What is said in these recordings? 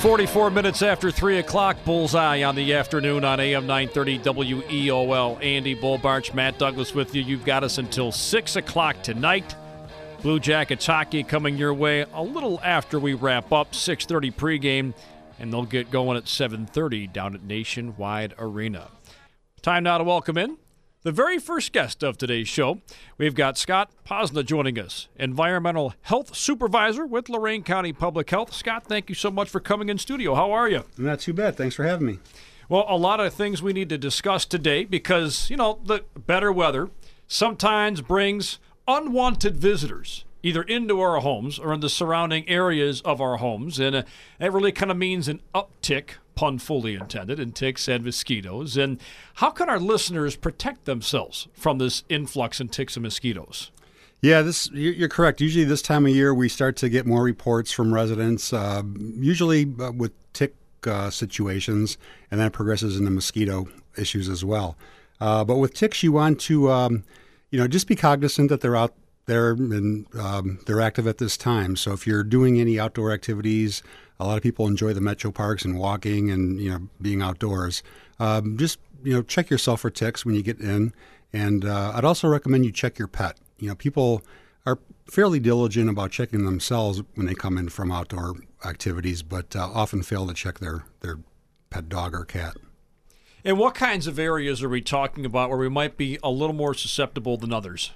44 minutes after 3 o'clock, Bullseye on the afternoon on AM 930 WEOL. Andy Bullbarch, Matt Douglas with you. You've got us until 6 o'clock tonight. Blue Jackets hockey coming your way a little after we wrap up, 6:30 pregame, and they'll get going at 7:30 down at Nationwide Arena. Time now to welcome in the very first guest of today's show. We've got Scott Posna joining us, Environmental Health Supervisor with Lorain County Public Health. Scott, thank you so much for coming in studio. How are you? Not too bad. Thanks for having me. Well, a lot of things we need to discuss today because, the better weather sometimes brings unwanted visitors, either into our homes or in the surrounding areas of our homes. And that really kind of means an uptick, pun fully intended, in ticks and mosquitoes. And how can our listeners protect themselves from this influx in ticks and mosquitoes? Yeah, you're correct. Usually this time of year we start to get more reports from residents, usually with tick situations, and then it progresses into mosquito issues as well. But with ticks, you want to just be cognizant that they're out there and they're active at this time. So if you're doing any outdoor activities, a lot of people enjoy the metro parks and walking and being outdoors. Just check yourself for ticks when you get in, and I'd also recommend you check your pet. People are fairly diligent about checking themselves when they come in from outdoor activities, but often fail to check their pet dog or cat. And what kinds of areas are we talking about where we might be a little more susceptible than others?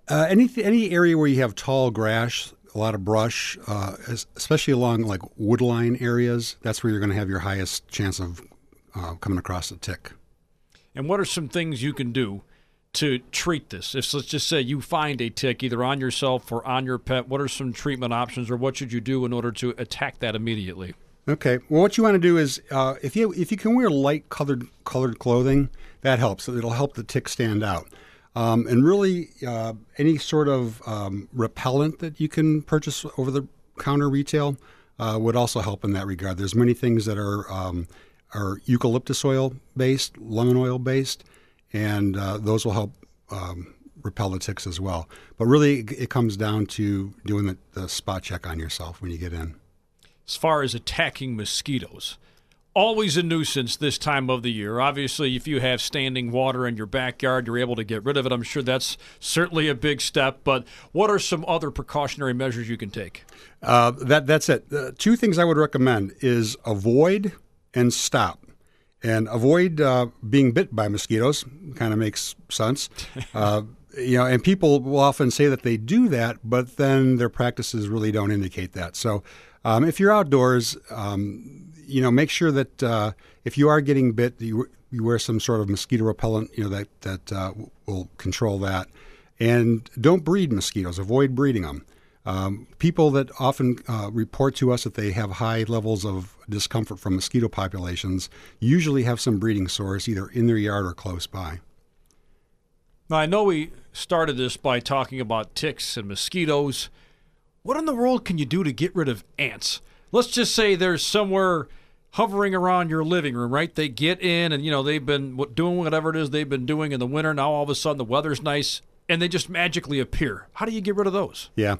Any area where you have tall grass, a lot of brush, especially along like woodline areas, that's where you're going to have your highest chance of coming across a tick. And what are some things you can do to treat this? If, let's just say, you find a tick either on yourself or on your pet, what are some treatment options, or what should you do in order to attack that immediately? Okay. Well, what you want to do is if you can wear light colored clothing, that helps. It'll help the tick stand out. And really, any sort of repellent that you can purchase over the counter retail would also help in that regard. There's many things that are eucalyptus oil based, lemon oil based, and those will help repel the ticks as well. But really, it comes down to doing the spot check on yourself when you get in. As far as attacking mosquitoes, always a nuisance this time of the year. Obviously, if you have standing water in your backyard, you're able to get rid of it. I'm sure that's certainly a big step. But what are some other precautionary measures you can take? That's it. Two things I would recommend is avoid and stop. And avoid being bit by mosquitoes, kind of makes sense. And people will often say that they do that, but then their practices really don't indicate that. So if you're outdoors, make sure that if you are getting bit, you wear some sort of mosquito repellent, that will control that. And don't breed mosquitoes. Avoid breeding them. People that often report to us that they have high levels of discomfort from mosquito populations usually have some breeding source either in their yard or close by. Now, I know we started this by talking about ticks and mosquitoes. What in the world can you do to get rid of ants? Let's just say there's somewhere hovering around your living room, right? They get in and, they've been doing whatever it is they've been doing in the winter. Now all of a sudden the weather's nice and they just magically appear. How do you get rid of those? Yeah.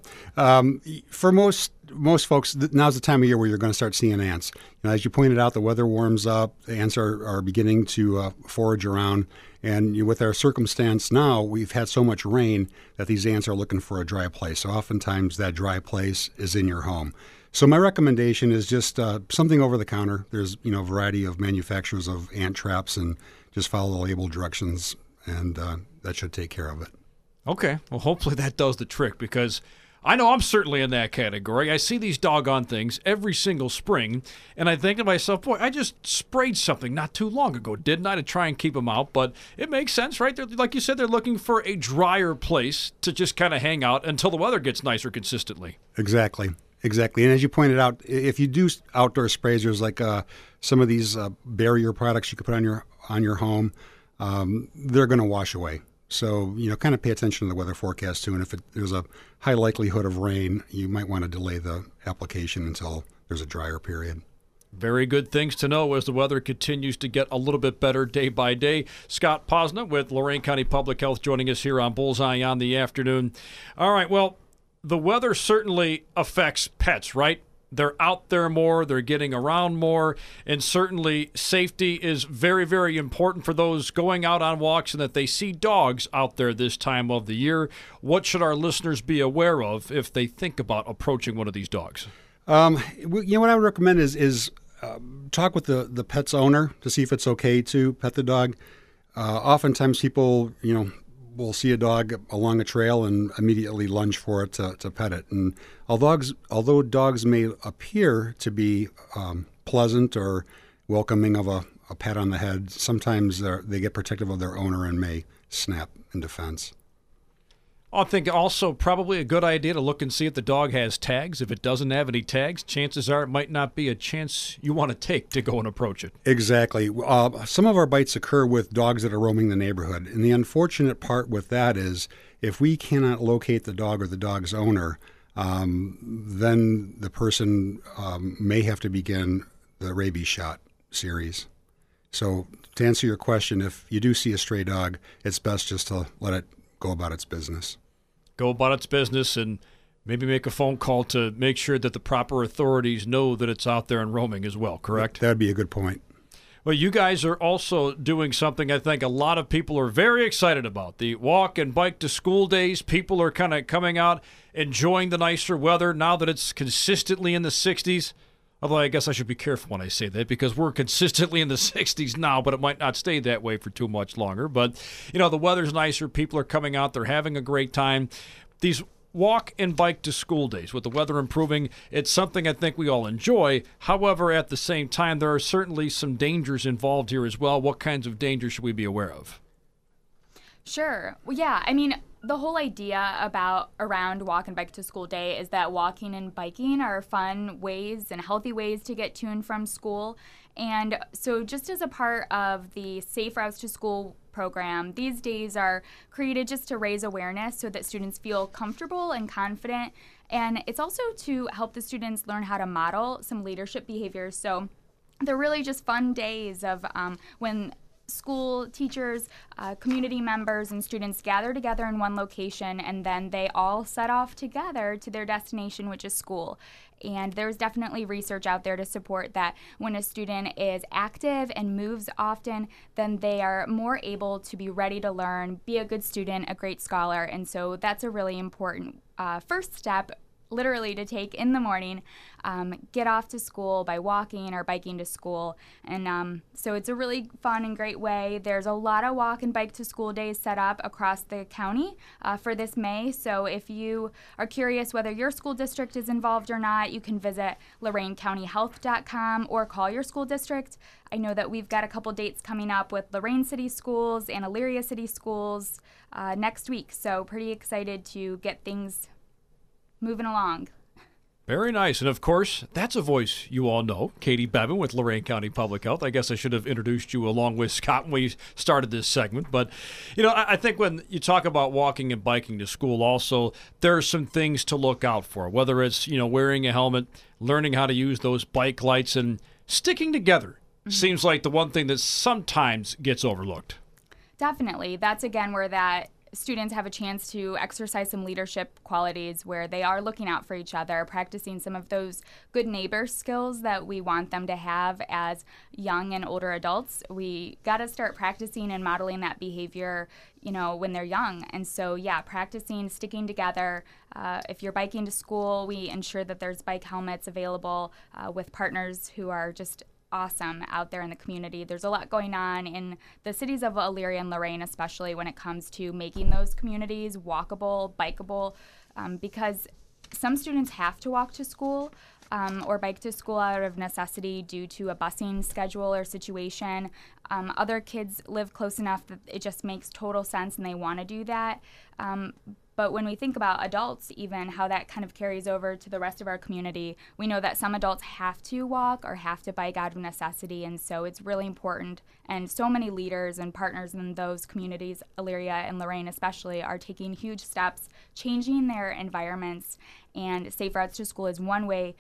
For most folks, now's the time of year where you're going to start seeing ants. As you pointed out, the weather warms up. The ants are beginning to forage around. And with our circumstance now, we've had so much rain that these ants are looking for a dry place. So oftentimes that dry place is in your home. So my recommendation is just something over the counter. There's a variety of manufacturers of ant traps, and just follow the label directions, and that should take care of it. Okay. Well, hopefully that does the trick, because I know I'm certainly in that category. I see these doggone things every single spring, and I think to myself, boy, I just sprayed something not too long ago, didn't I, to try and keep them out? But it makes sense, right? Like you said, they're looking for a drier place to just kind of hang out until the weather gets nicer consistently. Exactly. And as you pointed out, if you do outdoor sprays, there's like some of these barrier products you could put on your home. They're going to wash away. So, kind of pay attention to the weather forecast too. And if there's a high likelihood of rain, you might want to delay the application until there's a drier period. Very good things to know as the weather continues to get a little bit better day by day. Scott Posna with Lorain County Public Health joining us here on Bullseye on the afternoon. All right, well, the weather certainly affects pets, right? they're out there more, they're getting around more, and certainly safety is very, very important for those going out on walks and that they see dogs out there this time of the year. What should our listeners be aware of if they think about approaching one of these dogs? What I would recommend is talk with the pet's owner to see if it's okay to pet the dog. Oftentimes people, will see a dog along a trail and immediately lunge for it to pet it. And although dogs may appear to be pleasant or welcoming of a pat on the head, sometimes they get protective of their owner and may snap in defense. I think also probably a good idea to look and see if the dog has tags. If it doesn't have any tags, chances are it might not be a chance you want to take to go and approach it. Exactly. Some of our bites occur with dogs that are roaming the neighborhood. And the unfortunate part with that is if we cannot locate the dog or the dog's owner, then the person may have to begin the rabies shot series. So to answer your question, if you do see a stray dog, it's best just to let it go about its business. Go about its business and maybe make a phone call to make sure that the proper authorities know that it's out there and roaming as well, correct? That would be a good point. Well, you guys are also doing something I think a lot of people are very excited about. The walk and bike to school days. People are kind of coming out, enjoying the nicer weather now that it's consistently in the 60s. Although I guess I should be careful when I say that because we're consistently in the 60s now, but it might not stay that way for too much longer. But, the weather's nicer. People are coming out. They're having a great time. These walk and bike to school days, with the weather improving, it's something I think we all enjoy. However, at the same time, there are certainly some dangers involved here as well. What kinds of dangers should we be aware of? Sure. Well, yeah, the whole idea around walk and bike to school day is that walking and biking are fun ways and healthy ways to get to and from school. And so just as a part of the Safe Routes to School program, these days are created just to raise awareness so that students feel comfortable and confident. And it's also to help the students learn how to model some leadership behaviors. So they're really just fun days of when school teachers, community members, and students gather together in one location, and then they all set off together to their destination, which is school. And there's definitely research out there to support that when a student is active and moves often, then they are more able to be ready to learn, be a good student, a great scholar. And so that's a really important first step, literally to take in the morning, get off to school by walking or biking to school. And so it's a really fun and great way. There's a lot of walk and bike to school days set up across the county for this May. So if you are curious whether your school district is involved or not, you can visit LoraineCountyHealth.com or call your school district. I know that we've got a couple dates coming up with Lorain City Schools and Elyria City Schools next week. So pretty excited to get things moving along. Very nice. And of course, that's a voice you all know, Katie Bevan with Lorain County Public Health. I guess I should have introduced you along with Scott when we started this segment. But, I think when you talk about walking and biking to school also, there are some things to look out for, whether it's, wearing a helmet, learning how to use those bike lights, and sticking together. Mm-hmm. Seems like the one thing that sometimes gets overlooked. Definitely. That's, again, where that students have a chance to exercise some leadership qualities where they are looking out for each other, practicing some of those good neighbor skills that we want them to have as young and older adults. We got to start practicing and modeling that behavior, when they're young. And so, practicing, sticking together. If you're biking to school, we ensure that there's bike helmets available with partners who are just awesome out there in the community. There's a lot going on in the cities of Elyria and Lorain, especially when it comes to making those communities walkable, bikeable, because some students have to walk to school or bike to school out of necessity due to a busing schedule or situation. Other kids live close enough that it just makes total sense and they want to do that. But when we think about adults, even how that kind of carries over to the rest of our community, we know that some adults have to walk or have to bike out of necessity, and so it's really important. And so many leaders and partners in those communities, Elyria and Lorain especially, are taking huge steps, changing their environments, and Safe Routes to School is one way.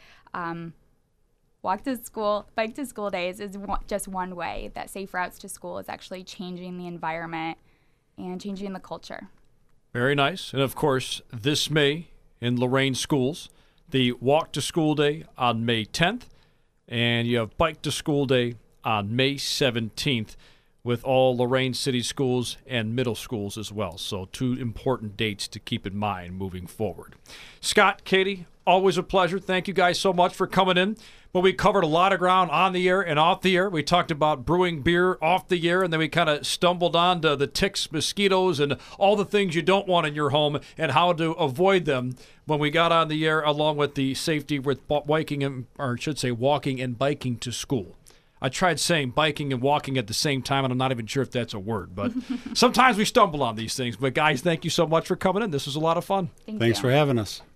Walk to school, bike to school days is just one way that Safe Routes to School is actually changing the environment and changing the culture. Very nice. And of course, this May in Lorain schools, the Walk to School Day on May 10th, and you have Bike to School Day on May 17th with all Lorain City schools and middle schools as well. So 2 important dates to keep in mind moving forward. Scott, Katie, always a pleasure. Thank you guys so much for coming in. But we covered a lot of ground on the air and off the air. We talked about brewing beer off the air, and then we kind of stumbled on to the ticks, mosquitoes, and all the things you don't want in your home and how to avoid them when we got on the air, along with the safety with walking and biking to school. I tried saying biking and walking at the same time, and I'm not even sure if that's a word. But sometimes we stumble on these things. But, guys, thank you so much for coming in. This was a lot of fun. Thanks for having us.